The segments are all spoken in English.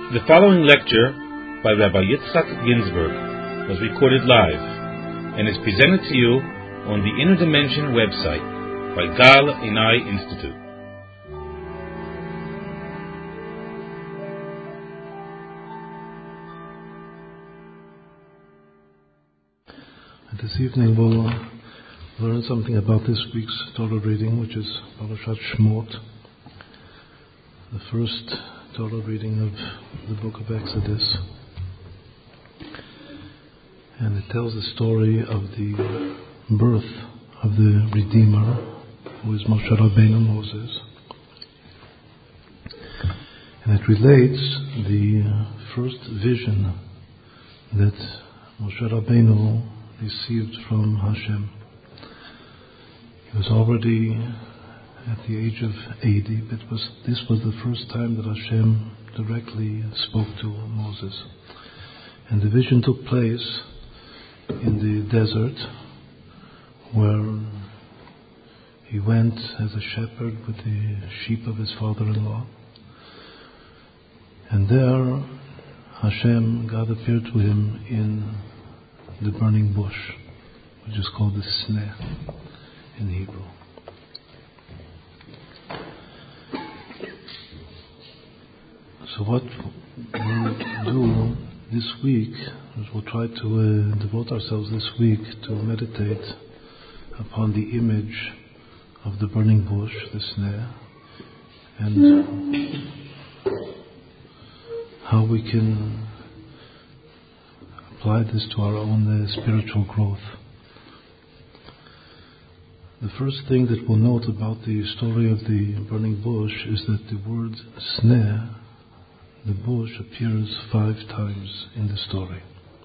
The following lecture by Rabbi Yitzchak Ginsburg was recorded live and is presented to you on the Inner Dimension website by Gal Einai Institute. This evening we'll learn something about this week's Torah reading, which is Parashat Shemot, the first Torah reading of the book of Exodus. And it tells the story of the birth of the Redeemer, who is Moshe Rabbeinu, Moses. And it relates the first vision that Moshe Rabbeinu received from Hashem. He was already at the age of 80, but this was the first time that Hashem directly spoke to Moses. And the vision took place in the desert, where he went as a shepherd with the sheep of his father-in-law. And there Hashem, God appeared to him in the burning bush, which is called the Sneh in Hebrew. So what we'll do this week is we'll try to devote ourselves this week to meditate upon the image of the burning bush, the Sneh, and how we can apply this to our own spiritual growth. The first thing that we'll note about the story of the burning bush is that the word Sneh, the bush, appears 5 times in the story.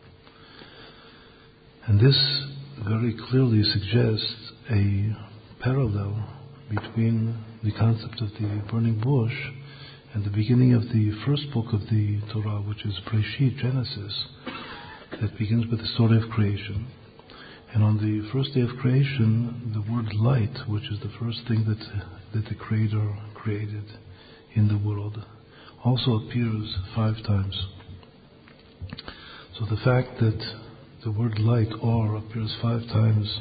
And this very clearly suggests a parallel between the concept of the burning bush and the beginning of the first book of the Torah, which is Breshit, Genesis, that begins with the story of creation. And on the first day of creation, the word light, which is the first thing that the Creator created in the world, also appears 5 times. So the fact that the word light, or, appears 5 times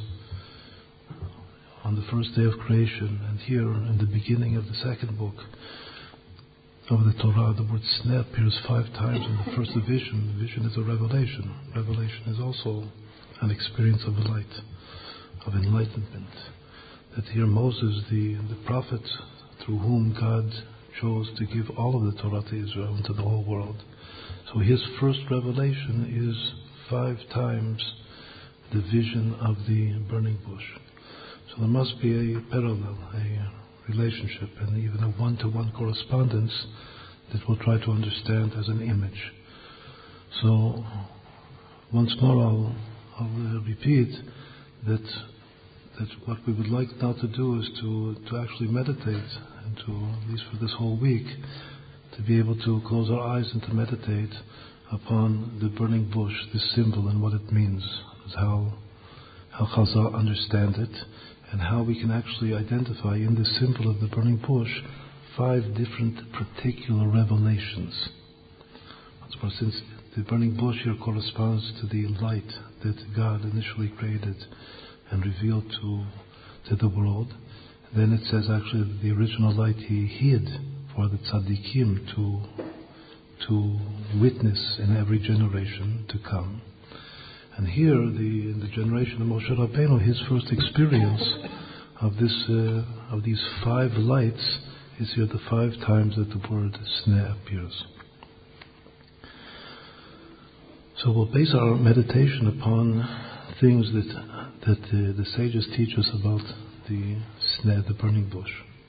on the first day of creation, and here in the beginning of the second book of the Torah, the word Sneh appears 5 times in the first vision. The vision is a revelation. Revelation is also an experience of light, of enlightenment. That here Moses, the prophet through whom God chose to give all of the Torah to Israel and to the whole world. So his first revelation is 5 times the vision of the burning bush. So there must be a parallel, a relationship, and even a one-to-one correspondence that we'll try to understand as an image. So once more I'll repeat that what we would like now to do is to actually meditate, and to, at least for this whole week, to be able to close our eyes and to meditate upon the burning bush, this symbol, and what it means, how Chazal understand it, and how we can actually identify in the symbol of the burning bush 5 different particular revelations. Since the burning bush here corresponds to the light that God initially created and revealed to the world, then it says actually that the original light he hid for the tzaddikim to witness in every generation to come. And here, in the generation of Moshe Rabbeinu, his first experience of these 5 lights is here the 5 times that the word Sneh appears. So we'll base our meditation upon things that the sages teach us about the Sneh, the burning bush.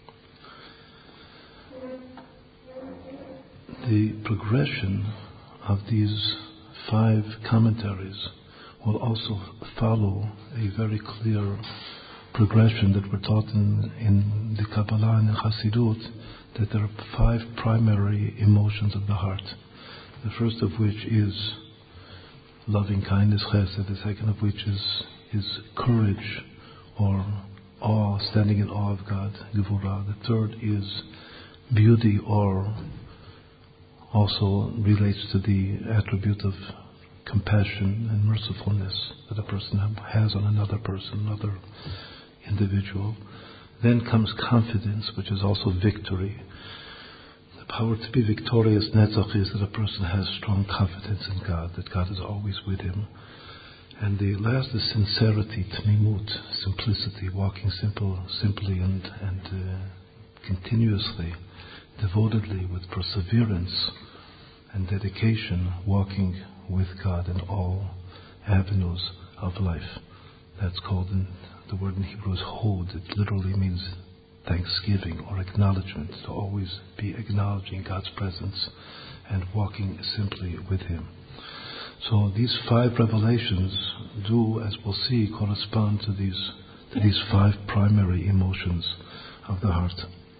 The progression of these 5 commentaries will also follow a very clear progression that we're taught in the Kabbalah and in Chassidut, that there are 5 primary emotions of the heart. The first of which is loving kindness, chesed. The second of which is courage, or awe, standing in awe of God, gevurah. The third is beauty, or also relates to the attribute of compassion and mercifulness that a person has on another person, another individual. Then comes confidence, which is also victory. The power to be victorious, netzach, is that a person has strong confidence in God, that God is always with him. And the last is sincerity, tmimut, simplicity, walking simply and continuously, devotedly, with perseverance and dedication, walking with God in all avenues of life. That's called, the word in Hebrew is hod. It literally means thanksgiving or acknowledgement, to always be acknowledging God's presence and walking simply with Him. So these 5 revelations do, as we'll see, correspond to these 5 primary emotions of the heart.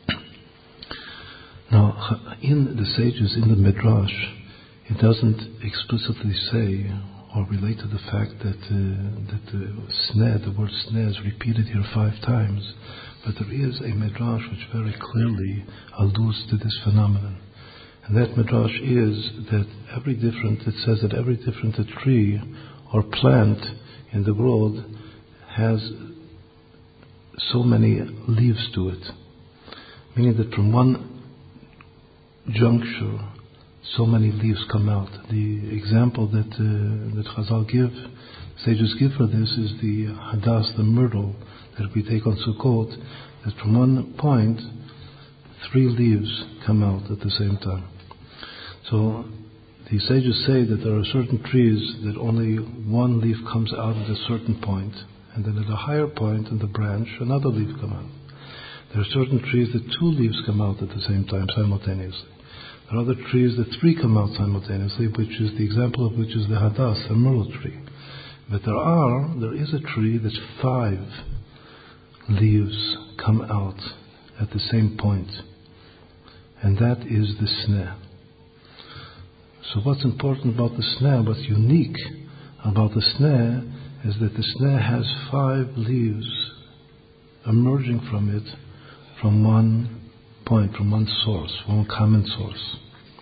Now, in the sages, in the Midrash, it doesn't explicitly say or relate to the fact that the word sneh is repeated here 5 times, but there is a Midrash which very clearly alludes to this phenomenon. And that Midrash is that it says that every different tree or plant in the world has so many leaves to it. Meaning that from one juncture, so many leaves come out. The example that Chazal sages give for this is the Hadass, the myrtle that we take on Sukkot, that from one point, 3 leaves come out at the same time. So the sages say that there are certain trees that only 1 leaf comes out at a certain point, and then at a higher point in the branch, another leaf comes out. There are certain trees that 2 leaves come out at the same time, simultaneously. There are other trees that 3 come out simultaneously, which is the example of which is the Hadass, the myrtle tree. But there is a tree that 5 leaves come out at the same point, and that is the sneh. So what's important about the sneh, what's unique about the sneh, is that the sneh has 5 leaves emerging from it from one point, from one source, one common source.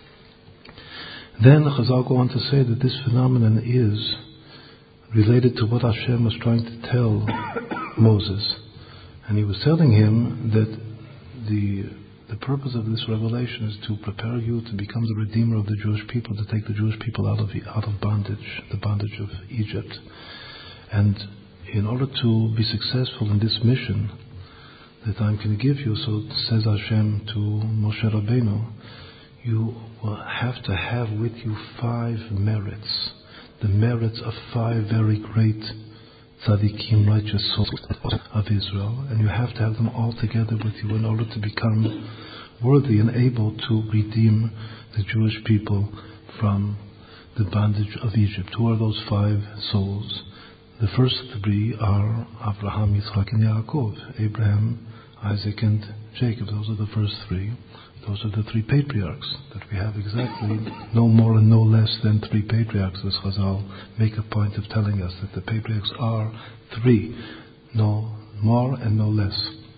Then Chazal go on to say that this phenomenon is related to what Hashem was trying to tell Moses. And He was telling him that the purpose of this revelation is to prepare you to become the redeemer of the Jewish people, to take the Jewish people out of bondage, the bondage of Egypt. And in order to be successful in this mission that I'm going to give you, so says Hashem to Moshe Rabbeinu, you will have to have with you 5 merits, the merits of 5 very great tzaddikim, righteous souls of Israel, and you have to have them all together with you in order to become worthy and able to redeem the Jewish people from the bondage of Egypt. Who are those 5 souls? The first 3 are Abraham, Yitzchak, and Yaakov. Abraham, Isaac, and Jacob. Those are the first 3. Those are the 3 patriarchs that we have, exactly no more and no less than 3 patriarchs, as Chazal make a point of telling us that the patriarchs are 3, no more and no less.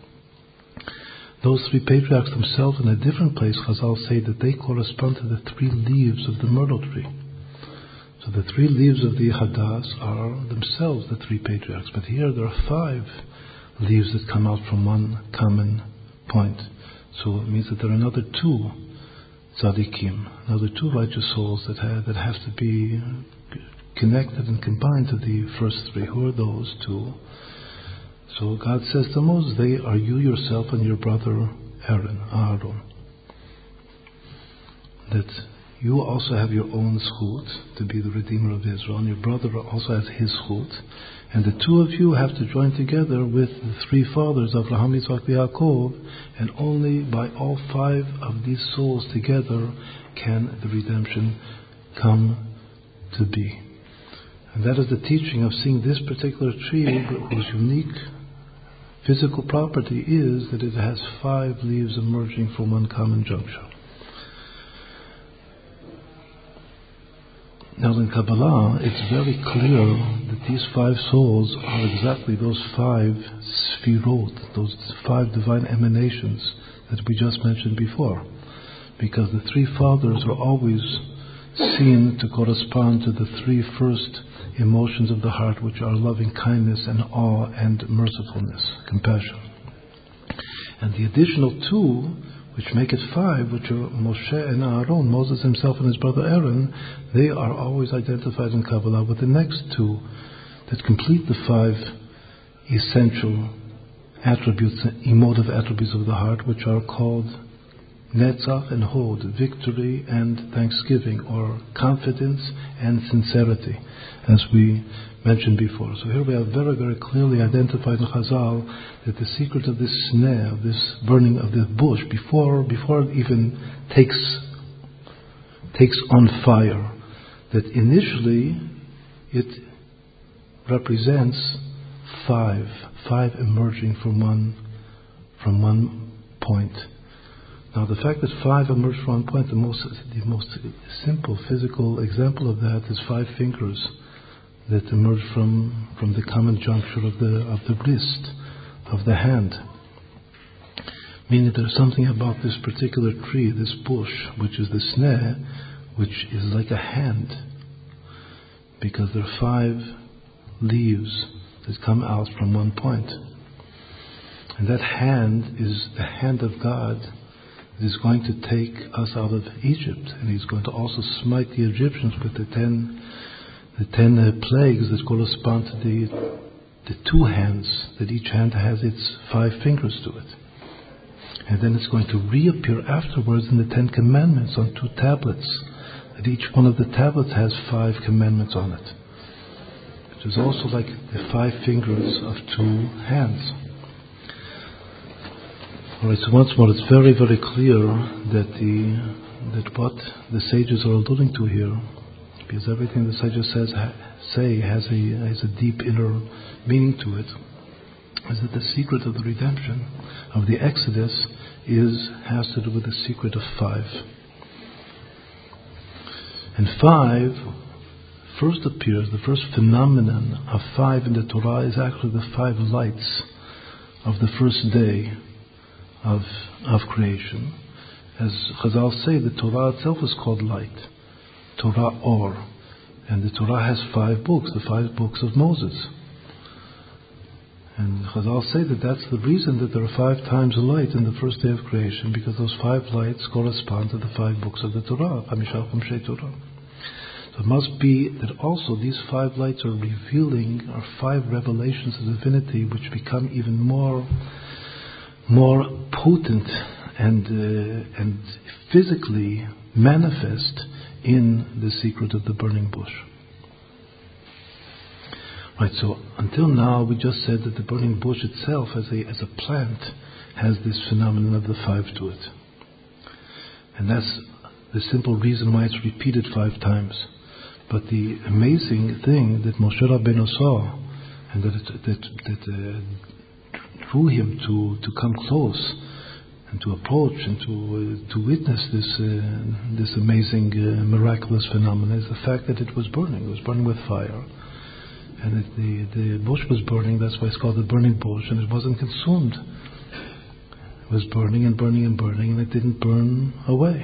Those 3 patriarchs themselves, in a different place, Chazal say that they correspond to the 3 leaves of the myrtle tree. So the 3 leaves of the Hadass are themselves the 3 patriarchs, but here there are 5 leaves that come out from one common point. So it means that there are another 2 tzaddikim, another 2 righteous souls that have to be connected and combined to the first 3. Who are those 2? So God says to Moses, they are you yourself and your brother Aaron. That you also have your own zchut to be the Redeemer of Israel, and your brother also has his zchut. And the 2 of you have to join together with the 3 fathers, Abraham, Yitzchak, Yaakov, and only by all 5 of these souls together can the redemption come to be. And that is the teaching of seeing this particular tree, whose unique physical property is that it has 5 leaves emerging from one common juncture. Now in Kabbalah, it's very clear that these 5 souls are exactly those 5 sfirot, those 5 divine emanations that we just mentioned before. because the three fathers are always seen to correspond to the three first emotions of the heart, which are loving kindness and awe and mercifulness, compassion. And the additional two, which make it five, which are Moshe and Aaron, Moses himself and his brother Aaron, they are always identified in Kabbalah with the next two that complete the five essential attributes, emotive attributes of the heart, which are called Netzach and Hod, victory and thanksgiving, or confidence and sincerity, as we mentioned before. So here we have very, very clearly identified in Chazal that the secret of this sneh, of this burning of this bush, before it even takes on fire, that initially it represents five emerging from one point. Now, the fact that five emerge from one point, the most simple physical example of that is five fingers that emerge from the common juncture of the wrist, of the hand. Meaning there's something about this particular tree, this bush, which is the sneh, which is like a hand, because there are five leaves that come out from one point. And that hand is the hand of God that is going to take us out of Egypt, and He's going to also smite the Egyptians with the ten plagues that correspond to the two hands, that each hand has its 5 fingers to it. And then it's going to reappear afterwards in the 10 Commandments on 2 tablets, that each one of the tablets has 5 commandments on it, which is also like the 5 fingers of 2 hands. Alright, so once more, it's very, very clear that what the sages are alluding to here, because everything the sages say has a deep inner meaning to it, is that the secret of the redemption, of the Exodus, has to do with the secret of 5. And 5 first appears, the first phenomenon of 5 in the Torah is actually the 5 lights of the first day of creation. As Chazal say, the Torah itself is called light, Torah Or, and the Torah has 5 books, the 5 books of Moses. And Chazal say that that's the reason that there are 5 times light in the first day of creation, because those 5 lights correspond to the 5 books of the Torah, Chamishah Chumshei Torah. So it must be that also these 5 lights are 5 revelations of divinity, which become even more potent and physically manifest in the secret of the burning bush. Right, so until now we just said that the burning bush itself as a plant has this phenomenon of the 5 to it. And that's the simple reason why it's repeated 5 times. But the amazing thing that Moshe Rabbeinu saw, and that drew him to come close and to approach and to witness this amazing miraculous phenomenon, is the fact that it was burning. It was burning with fire, and the bush was burning. That's why it's called the burning bush, and it wasn't consumed. It was burning and burning and burning, and it didn't burn away.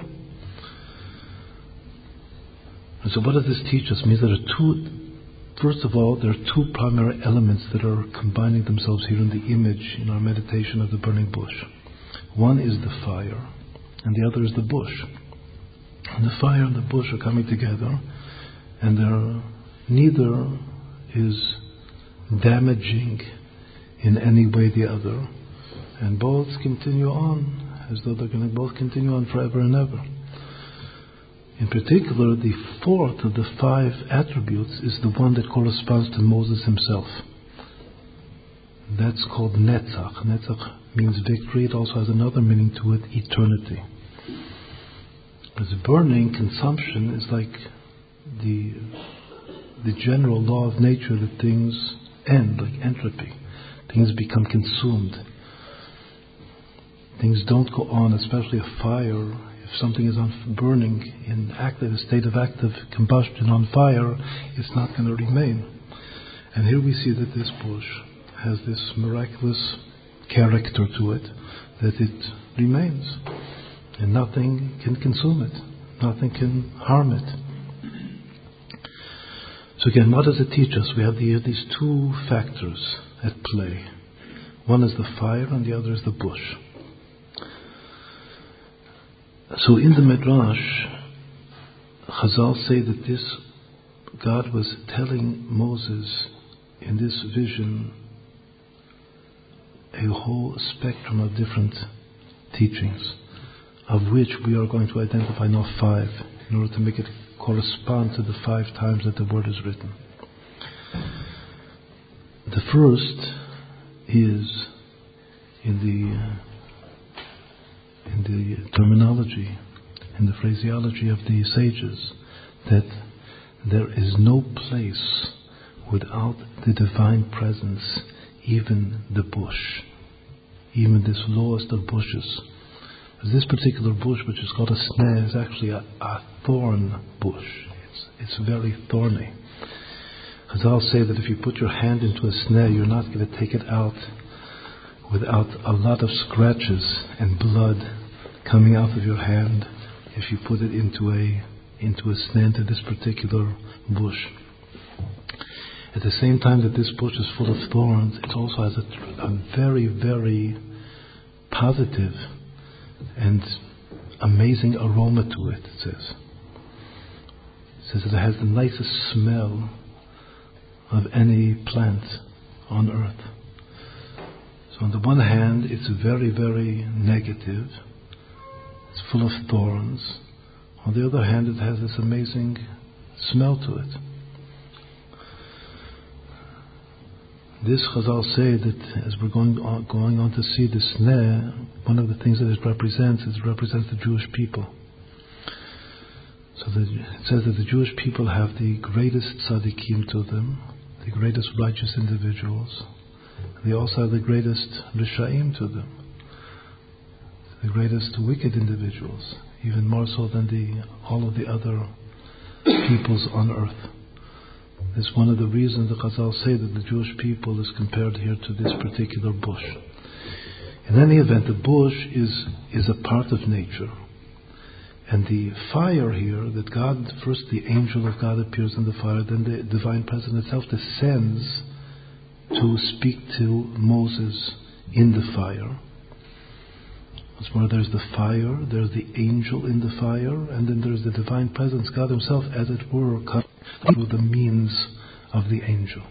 And so what does this teach us? It means there are first of all, there are 2 primary elements that are combining themselves here in the image, in our meditation of the burning bush. One is the fire, and the other is the bush. And the fire and the bush are coming together, and neither is damaging in any way the other. And both continue on, as though they're going to both continue on forever and ever. In particular, the 4th of the 5 attributes is the one that corresponds to Moses himself. That's called Netzach. Netzach means victory. It also has another meaning to it, eternity. As burning, consumption is like the general law of nature, that things end, like entropy. Things become consumed. Things don't go on, especially a fire. If something is burning in a state of active combustion on fire, it's not going to remain. And here we see that this bush has this miraculous character to it, that it remains. and nothing can consume it. Nothing can harm it. So again, what does it teach us? We have these two factors at play. One is the fire and the other is the bush. So in the Midrash, Chazal say that God was telling Moses in this vision a whole spectrum of different teachings, of which we are going to identify now 5, in order to make it correspond to the 5 times that the word is written. The first is in the terminology, in the phraseology of the sages, that there is no place without the divine presence, even the bush, even this lowest of bushes. This particular bush, which is called a sneh, is actually a thorn bush. It's very thorny. Chazal say that if you put your hand into a sneh, you're not going to take it out without a lot of scratches and blood coming out of your hand if you put it into a sneh, into this particular bush. At the same time that this bush is full of thorns, it also has a very, very positive and amazing aroma to it, it says. It says that it has the nicest smell of any plant on earth. So on the one hand, it's very, very negative. It's full of thorns. On the other hand, it has this amazing smell to it. This Chazal say that as we're going on to see the sneh, one of the things that it represents the Jewish people. So it says that the Jewish people have the greatest tzaddikim to them, the greatest righteous individuals. They also have the greatest rishaim to them, the greatest wicked individuals, even more so than all of the other peoples on earth. It's one of the reasons the Chazal say that the Jewish people is compared here to this particular bush. In any event, the bush is a part of nature. And the fire here, that God, first the angel of God appears in the fire, then the divine presence itself descends to speak to Moses in the fire. That's where there's the fire, there's the angel in the fire, and then there's the divine presence, God himself, as it were, coming through the means of the angel.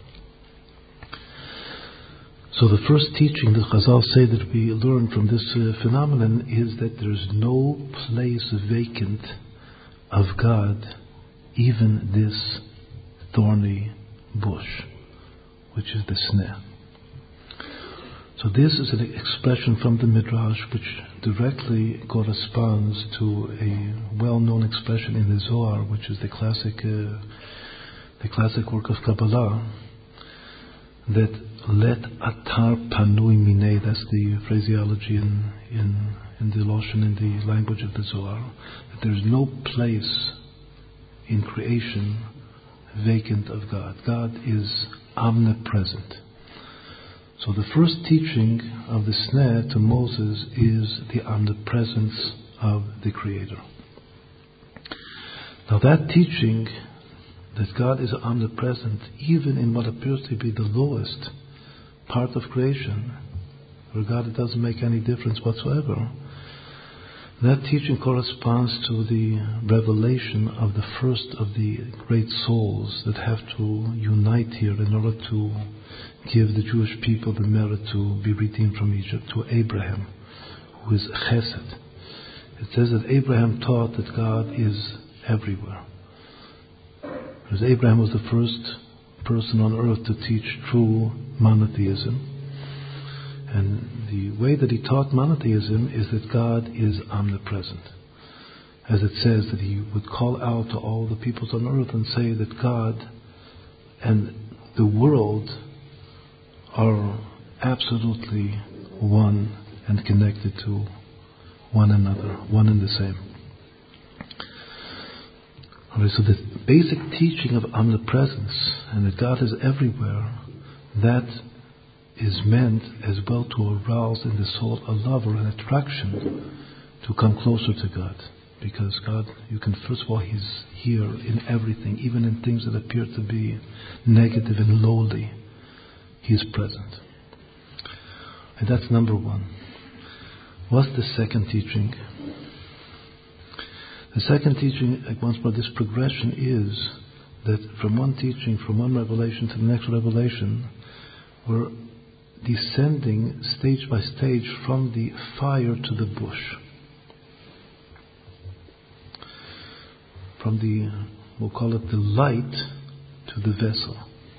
So the first teaching that Chazal say that we learn from this phenomenon is that there's no place vacant of God, even this thorny bush, which is the sneh. So this is an expression from the Midrash which directly corresponds to a well-known expression in the Zohar, which is the classic work of Kabbalah, that let atar panui minei, that's the phraseology in the Lashon, in the language of the Zohar, that there's no place in creation vacant of God. God is omnipresent. So the first teaching of the sneh to Moses is the omnipresence of the Creator. Now that teaching, that God is omnipresent even in what appears to be the lowest part of creation, where God doesn't make any difference whatsoever, that teaching corresponds to the revelation of the first of the great souls that have to unite here in order to give the Jewish people the merit to be redeemed from Egypt, to Abraham, who is Chesed. It says that Abraham taught that God is everywhere. Because Abraham was the first person on earth to teach true monotheism. And the way that he taught monotheism is that God is omnipresent. As it says that he would call out to all the peoples on earth and say that God and the world are absolutely one and connected to one another, one and the same. Okay, so the basic teaching of omnipresence and that God is everywhere, that is meant as well to arouse in the soul a love or an attraction to come closer to God. Because God, you can, first of all, He's here in everything, even in things that appear to be negative and lowly. He's present. And that's number one. What's the second teaching? The second teaching, once more, this progression is that from one teaching, from one revelation to the next revelation, we're descending stage by stage from the fire to the bush. From the, we'll call it the light to the vessel.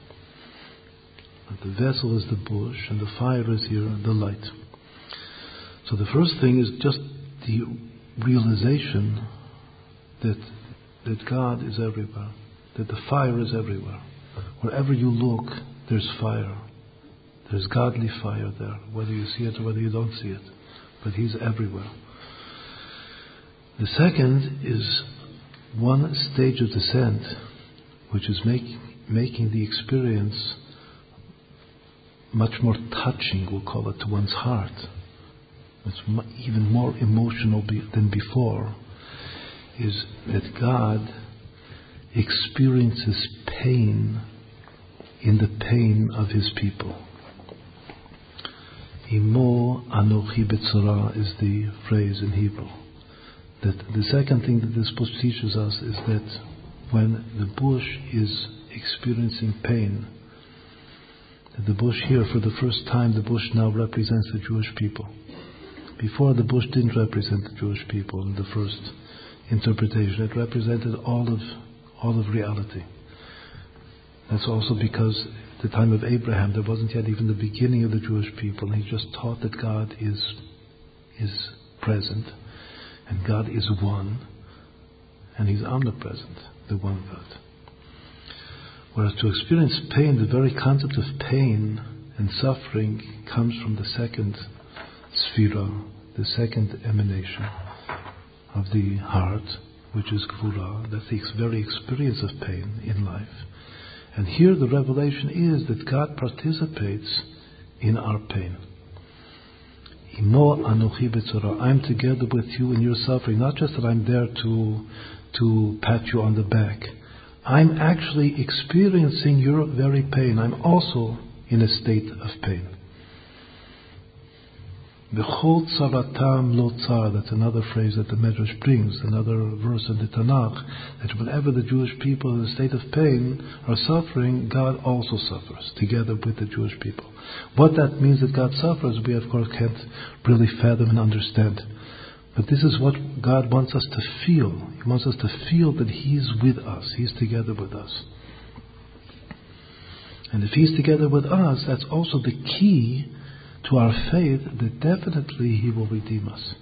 The vessel is the bush and the fire is here, the light. So the first thing is just the realization that God is everywhere, that the fire is everywhere. Wherever you look, there's fire. There's godly fire there, whether you see it or whether you don't see it. But He's everywhere. The second is one stage of descent, which is making the experience much more touching, we'll call it, to one's heart. It's even more emotional than before, is that God experiences pain in the pain of His people. Imo anochi betzora is the phrase in Hebrew. That the second thing that this bush teaches us is that when the bush is experiencing pain, that the bush here, for the first time, the bush now represents the Jewish people. Before, the bush didn't represent the Jewish people in the first interpretation. It represented all of reality. That's also because at the time of Abraham, there wasn't yet even the beginning of the Jewish people. He just taught that God is present, and God is one, and He's omnipresent, the one God. Whereas to experience pain, the very concept of pain and suffering comes from the second sphira, the second emanation of the heart, which is gvura. That's the very experience of pain in life. And here the revelation is that God participates in our pain. Imo anochi betzora. I'm together with you in your suffering. Not just that I'm there to pat you on the back. I'm actually experiencing your very pain. I'm also in a state of pain. B'chol tzaratam lo tzar. That's another phrase that the Medrash brings, another verse in the Tanakh, that whenever the Jewish people in a state of pain are suffering, God also suffers, together with the Jewish people. What that means that God suffers, we of course can't really fathom and understand. But this is what God wants us to feel. He wants us to feel that He's with us. He's together with us. And if He's together with us, that's also the key to our faith that definitely He will redeem us.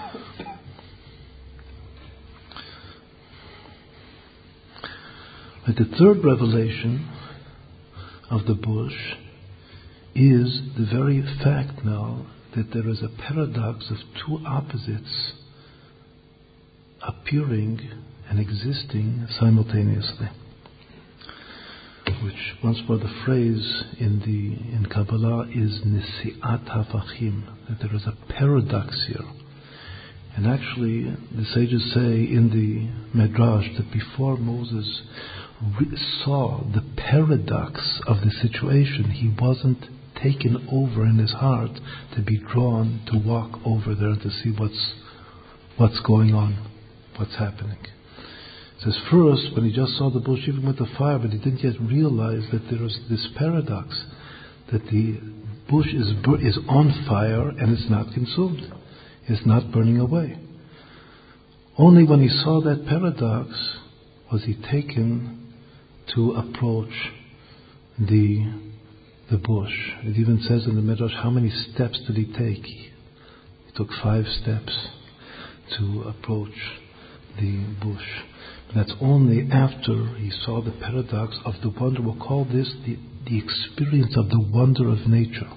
But the third revelation of the bush is the very fact now that there is a paradox of two opposites appearing and existing simultaneously. Which, once more, the phrase in Kabbalah is Nesiat Hafachim, that there is a paradox here. And actually, the sages say in the Midrash that before Moses saw the paradox of the situation, he wasn't taken over in his heart to be drawn to walk over there to see what's going on, what's happening. It says first, when he just saw the bush even with the fire, but he didn't yet realize that there was this paradox, that the bush is on fire and it's not consumed. It's not burning away. Only when he saw that paradox was he taken to approach the bush. It even says in the Midrash, how many steps did he take? He took 5 steps to approach the bush. That's only after he saw the paradox of the wonder. We'll call this the experience of the wonder of nature.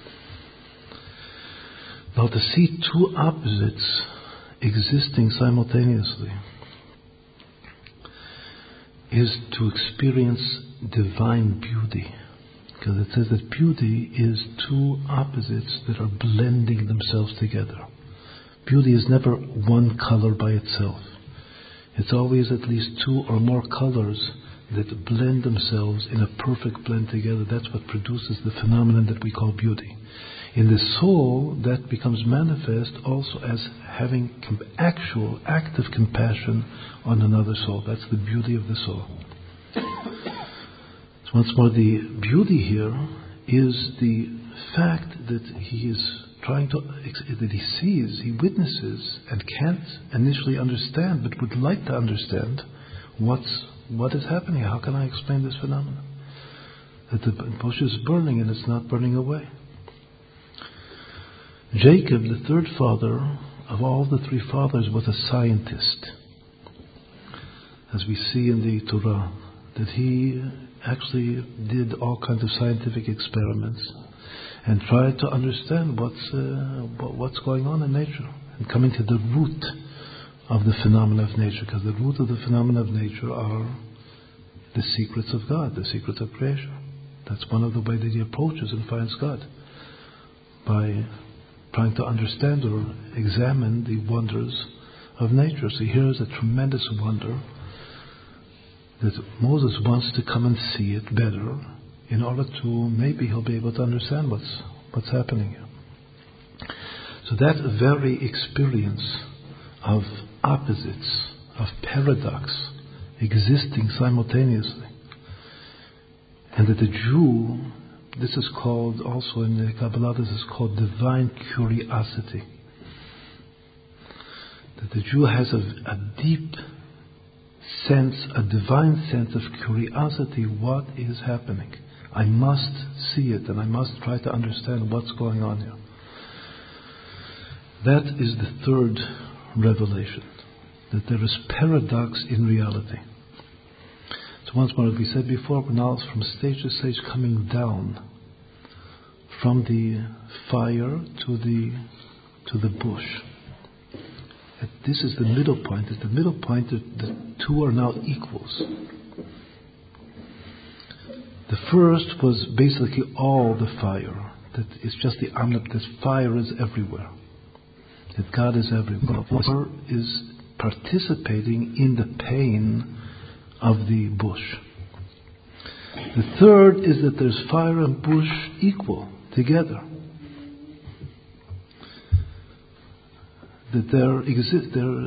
Now, to see two opposites existing simultaneously is to experience divine beauty. Because it says that beauty is two opposites that are blending themselves together. Beauty is never one color by itself. It's always at least two or more colors that blend themselves in a perfect blend together. That's what produces the phenomenon that we call beauty. In the soul, that becomes manifest also as having actual, active compassion on another soul. That's the beauty of the soul. So once more, the beauty here is the fact that he is trying to, that he sees, he witnesses, and can't initially understand, but would like to understand what is happening. How can I explain this phenomenon? That the bush is burning and it's not burning away. Jacob, the third father of all the three fathers, was a scientist. As we see in the Torah, that he actually did all kinds of scientific experiments and tried to understand what's going on in nature and coming to the root of the phenomena of nature, because the root of the phenomena of nature are the secrets of God, the secrets of creation. That's one of the ways that he approaches and finds God, by trying to understand or examine the wonders of nature. So here is a tremendous wonder that Moses wants to come and see it better, in order to, maybe he'll be able to understand what's happening here. So that very experience of opposites, of paradox, existing simultaneously, and that the Jew, this is called, also in the Kabbalah, this is called divine curiosity. That the Jew has a deep sense, a divine sense of curiosity. What is happening? I must see it, and I must try to understand what's going on here. That is the third revelation, that there is paradox in reality. So once more, as we said before, we're now from stage to stage coming down from the fire to the bush. And this is the middle point. At the middle point, the two are now equals. The first was basically all the fire. That it's just the omnipotent fire is everywhere. That God is everywhere. Fire is participating in the pain of the bush. The third is that there's fire and bush equal together. That they're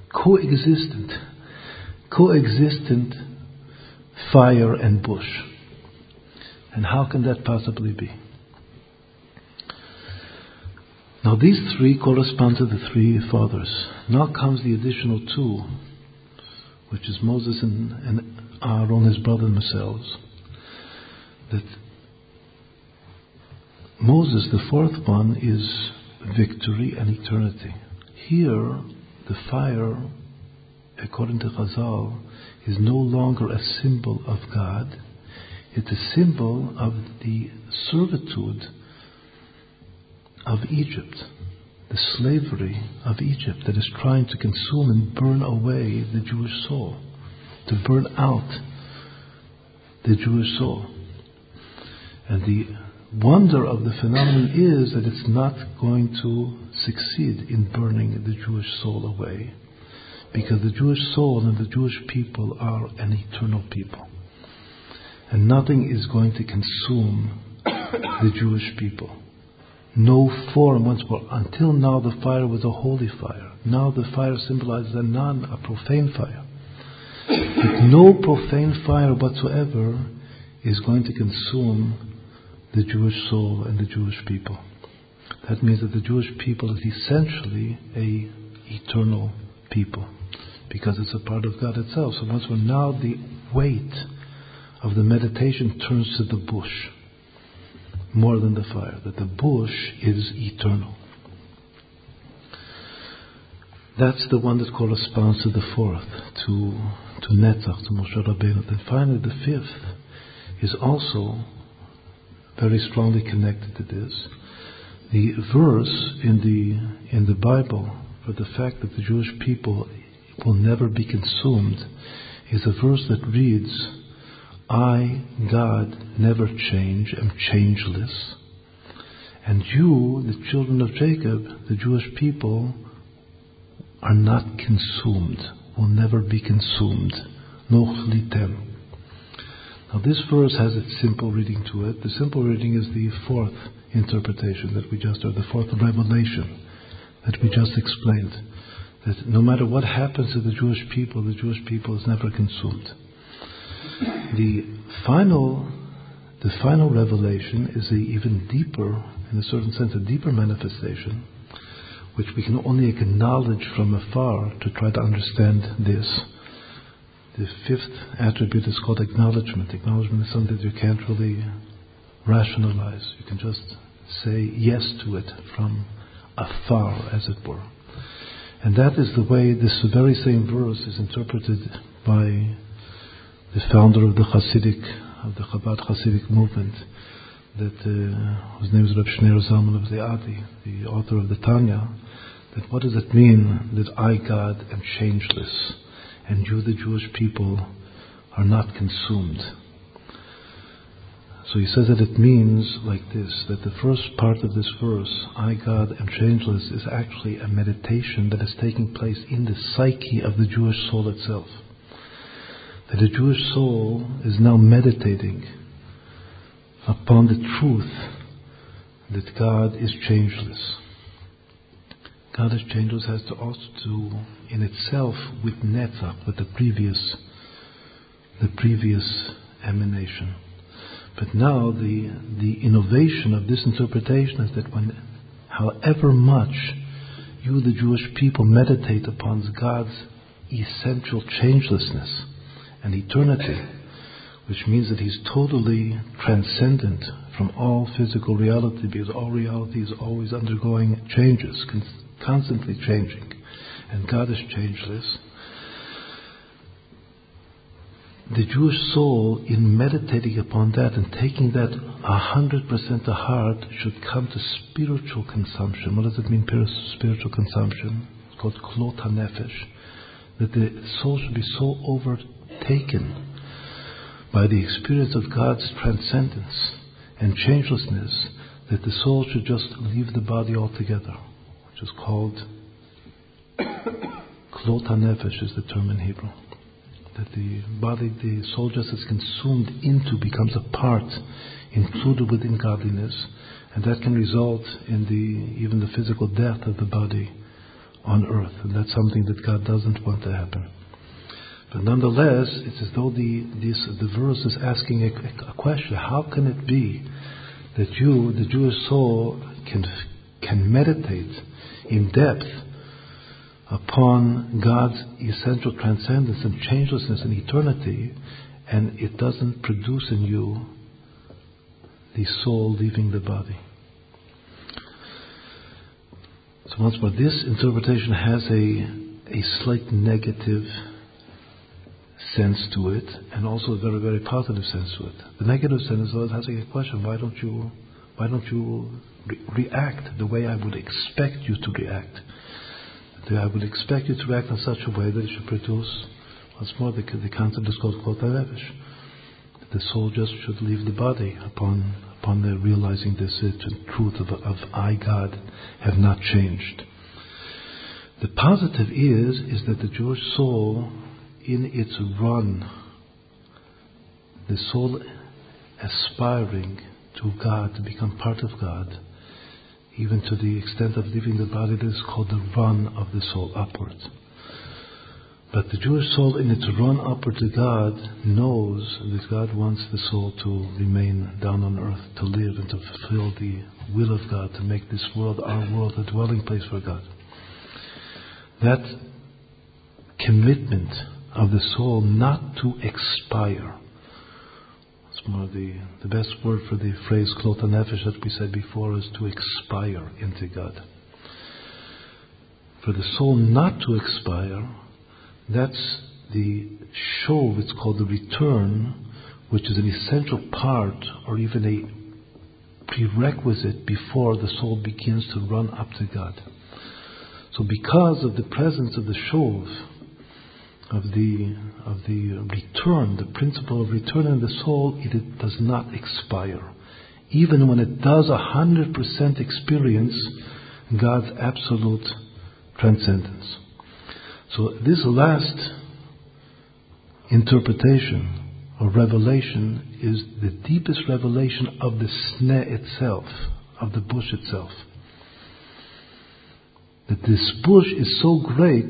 coexistent fire and bush. And how can that possibly be? Now these three correspond to the three fathers. Now comes the additional two, which is Moses and Aaron, his brother, themselves. That Moses, the fourth one, is victory and eternity. Here, the fire, according to Chazal, is no longer a symbol of God. It's a symbol of the servitude of Egypt, the slavery of Egypt that is trying to consume and burn away the Jewish soul, to burn out the Jewish soul. And the wonder of the phenomenon is that it's not going to succeed in burning the Jewish soul away, because the Jewish soul and the Jewish people are an eternal people. And nothing is going to consume the Jewish people. No form, once more. Until now the fire was a holy fire. Now the fire symbolizes a profane fire. But no profane fire whatsoever is going to consume the Jewish soul and the Jewish people. That means that the Jewish people is essentially an eternal people, because it's a part of God itself. So once more, now the weight of the meditation turns to the bush more than the fire, that the bush is eternal. That's the one that corresponds to the fourth, to Netzach, to Moshe Rabbeinu. Then finally the fifth is also very strongly connected to this. The verse in the Bible for the fact that the Jewish people will never be consumed is a verse that reads, I, God, never change, am changeless. And you, the children of Jacob, the Jewish people, are not consumed, will never be consumed. No chlitem. Now this verse has its simple reading to it. The simple reading is the fourth interpretation that we just heard, the fourth revelation that we just explained. That no matter what happens to the Jewish people is never consumed. The final revelation is a even deeper, in a certain sense, a deeper manifestation, which we can only acknowledge from afar to try to understand this. The fifth attribute is called acknowledgement. Acknowledgement is something that you can't really rationalize. You can just say yes to it from afar, as it were. And that is the way this very same verse is interpreted by the founder of the Chabad Hasidic movement, whose name is Reb Shneir Zalman of Ze'adi, the author of the Tanya. That what does it mean that I, God, am changeless, and you, the Jewish people, are not consumed? So he says that it means like this, that the first part of this verse, I, God, am changeless, is actually a meditation that is taking place in the psyche of the Jewish soul itself. That the Jewish soul is now meditating upon the truth that God is changeless. God is changeless has to also do in itself with Netzach, with the previous emanation. But now the innovation of this interpretation is that when, however much you, the Jewish people, meditate upon God's essential changelessness and eternity, which means that He's totally transcendent from all physical reality, because all reality is always undergoing changes, constantly changing, and God is changeless. The Jewish soul, in meditating upon that and taking that 100% to heart, should come to spiritual consumption. What does it mean, spiritual consumption? It's called klot hanefesh. That the soul should be so overtaken by the experience of God's transcendence and changelessness that the soul should just leave the body altogether, which is called klot hanefesh, is the term in Hebrew. That the soul just is consumed into, becomes a part, included within godliness, and that can result in even the physical death of the body on earth, and that's something that God doesn't want to happen. But nonetheless, it's as though the verse is asking a question: how can it be that you, the Jewish soul, can meditate in depth upon God's essential transcendence and changelessness and eternity, and it doesn't produce in you the soul leaving the body? So once more, this interpretation has a slight negative sense to it, and also a very, very positive sense to it. The negative sense is asking a question: why don't you react the way I would expect you to react? I would expect you to react in such a way that it should produce, once more, the concept is called klot hanefesh. The soul just should leave the body upon realizing this truth of I, God, have not changed. The positive is that the Jewish soul, in its run, the soul aspiring to God, to become part of God, even to the extent of leaving the body, that is called the run of the soul upward. But the Jewish soul, in its run upward to God, knows that God wants the soul to remain down on earth, to live and to fulfill the will of God, to make this world, our world, a dwelling place for God. That commitment of the soul not to expire. It's more the best word for the phrase klot hanefesh that we said before is to expire into God. For the soul not to expire, that's the show, it's called the return, which is an essential part or even a prerequisite before the soul begins to run up to God. So because of the presence of the shov, of the return, the principle of return in the soul, it does not expire. Even when it does 100% experience God's absolute transcendence. So this last interpretation or revelation is the deepest revelation of the sneh itself, of the bush itself. That this bush is so great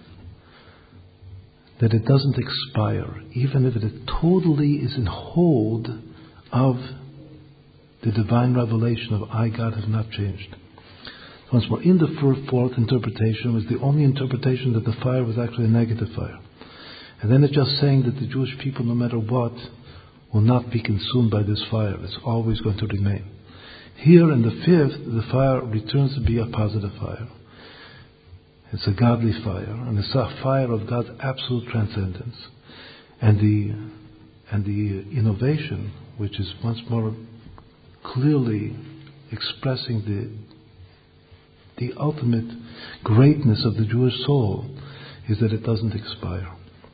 that it doesn't expire, even if it totally is in hold of the divine revelation of I, God, have not changed. Once more, in the fourth interpretation was the only interpretation that the fire was actually a negative fire. And then it's just saying that the Jewish people, no matter what, will not be consumed by this fire. It's always going to remain. Here in the fifth, the fire returns to be a positive fire. It's a godly fire, and it's a fire of God's absolute transcendence. And the innovation, which is once more clearly expressing the ultimate greatness of the Jewish soul, is that it doesn't expire.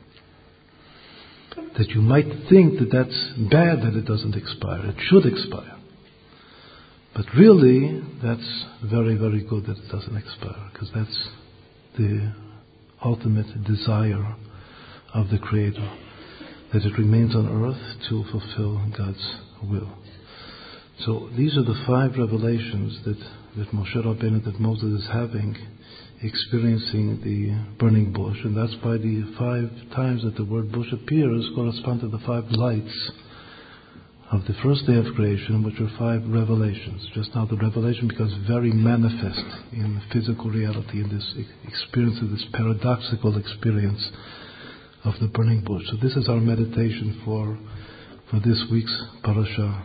That you might think that that's bad that it doesn't expire. It should expire. But really, that's very, very good that it doesn't expire, because that's the ultimate desire of the Creator, that it remains on earth to fulfill God's will. So these are the 5 revelations that Moshe Rabbeinu, that Moses is having, experiencing the burning bush, and that's why the 5 times that the word bush appears correspond to the 5 lights of the first day of creation, which are 5 revelations. Just now the revelation becomes very manifest in the physical reality, in this experience of this paradoxical experience of the burning bush. So this is our meditation for this week's parasha.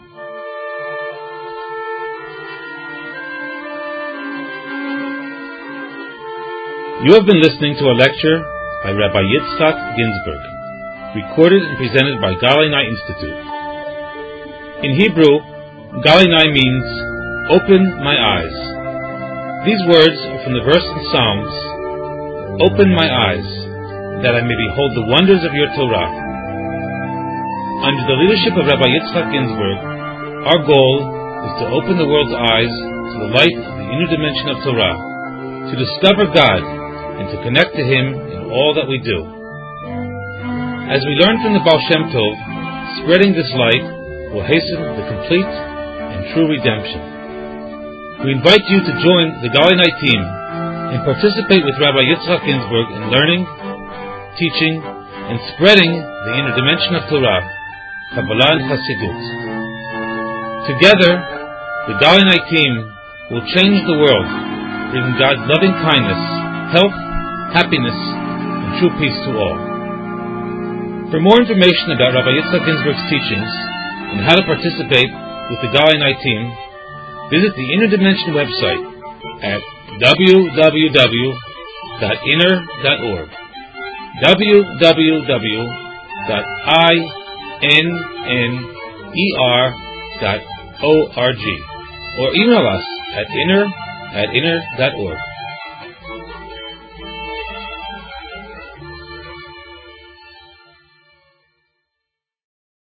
You have been listening to a lecture by Rabbi Yitzchak Ginsburg, recorded and presented by Galinai Institute. In Hebrew, Galinai means, open my eyes. These words are from the verse in Psalms, open my eyes, that I may behold the wonders of your Torah. Under the leadership of Rabbi Yitzchak Ginsburg, our goal is to open the world's eyes to the light of the inner dimension of Torah, to discover God, and to connect to Him in all that we do. As we learn from the Baal Shem Tov, spreading this light will hasten the complete and true redemption. We invite you to join the Galinai team and participate with Rabbi Yitzchak Ginsburg in learning, teaching, and spreading the inner dimension of Torah, Kabbalah and Hasidut. Together, the Galinai team will change the world, bringing God's loving kindness, health, happiness, and true peace to all. For more information about Rabbi Yitzchak Ginsburg's teachings and how to participate with the Galinai team, visit the Inner Dimension website at www.inner.org. www.inner.org, or email us at inner@inner.org.